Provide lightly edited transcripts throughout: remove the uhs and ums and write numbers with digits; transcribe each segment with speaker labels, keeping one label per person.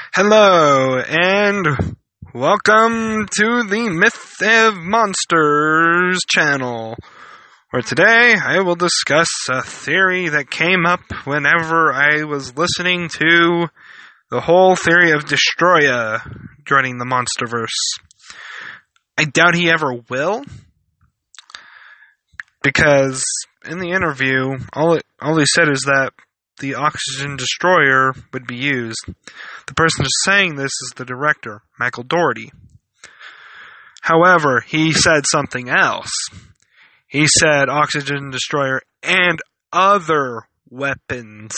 Speaker 1: Hello, and welcome to the Myth of Monsters channel, where today I will discuss a theory that came up whenever I was listening to the whole theory of Destroya joining the Monsterverse. I doubt he ever will, because in the interview, all he said is that the oxygen destroyer would be used. The person who's saying this is the director, Michael Dougherty. However, he said something else. He said oxygen destroyer and other weapons.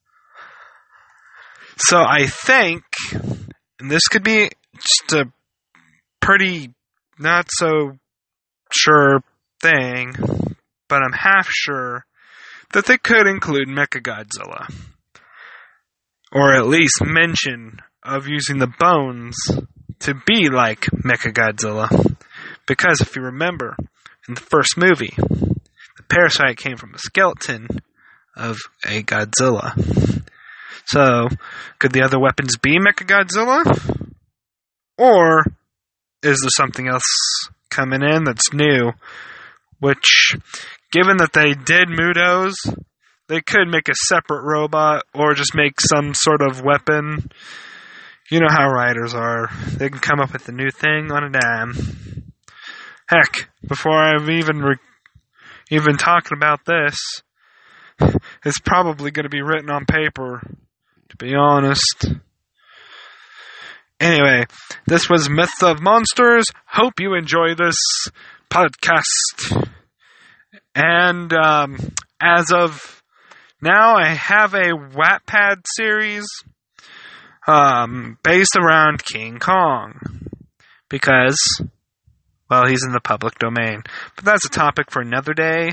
Speaker 1: So I think, and this could be just a pretty not so sure thing, but I'm half sure that they could include Mechagodzilla. Or at least mention of using the bones to be like Mechagodzilla. Because if you remember, in the first movie, the parasite came from a skeleton of a Godzilla. So, could the other weapons be Mechagodzilla? Or is there something else coming in that's new? Which, given that they did Mudos, they could make a separate robot or just make some sort of weapon. You know how writers are. They can come up with a new thing on a dime. Heck, before I've even talking about this, it's probably going to be written on paper, to be honest. Anyway, this was Myth of Monsters. Hope you enjoy this podcast. And as of now, I have a Wattpad series based around King Kong. Because, well, he's in the public domain. But that's a topic for another day.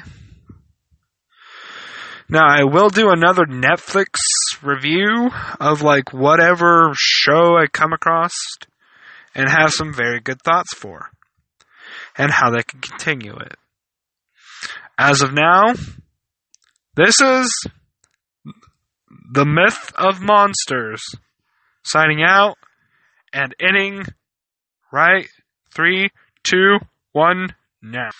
Speaker 1: Now, I will do another Netflix review of, whatever show I come across and have some very good thoughts for. And how they can continue it. As of now, this is the Myth of Monsters. Signing out and ending right 3, 2, 1 now.